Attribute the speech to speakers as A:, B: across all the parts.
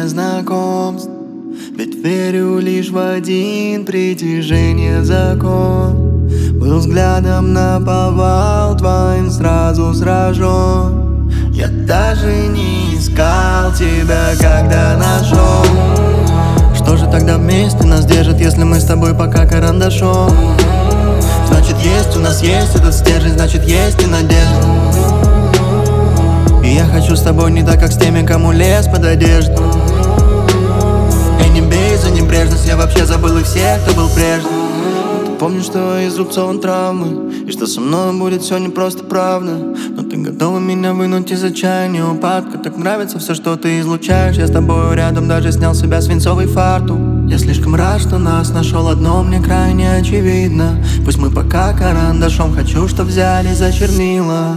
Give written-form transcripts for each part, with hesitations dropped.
A: сотни знакомств, ведь верю лишь в один притяжение закон. Был взглядом наповал твоим сразу сражен. Я даже не искал тебя, когда нашел. Что же тогда вместе нас держит, если мы с тобой пока карандашом? Значит, есть у нас есть этот стержень, значит, есть и надежда. И я хочу с тобой не так, как с теми, кому лез под одежду. И не бей за небрежность, я вообще забыл их всех, кто был прежде. Помню, что из рубцовой травмы, и что со мной будет все не просто правда. Но ты готова меня вынуть из отчаяния, упадка. Так нравится все, что ты излучаешь. Я с тобой рядом даже снял с себя свинцовый фартук. Я слишком рад, что нас нашел, одно мне крайне очевидно. Пусть мы пока карандашом, хочу, чтоб взяли за чернила.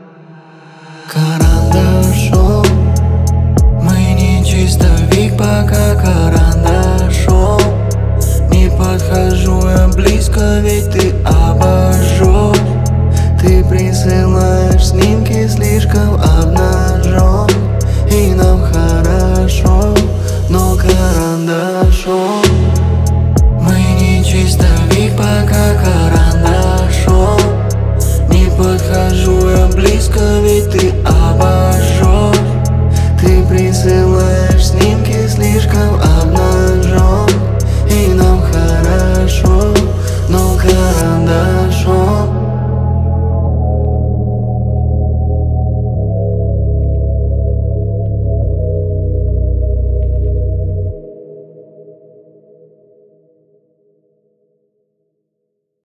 A: Карандашом мы не чистовик, пока карандашом. Не подхожу я близко, ведь ты обожжешь. Ты присылаешь снимки слишком обнажен. И нам хорошо, но карандашом мы не чистовик, пока карандашом. Не подхожу я близко, ведь ты обожжешь.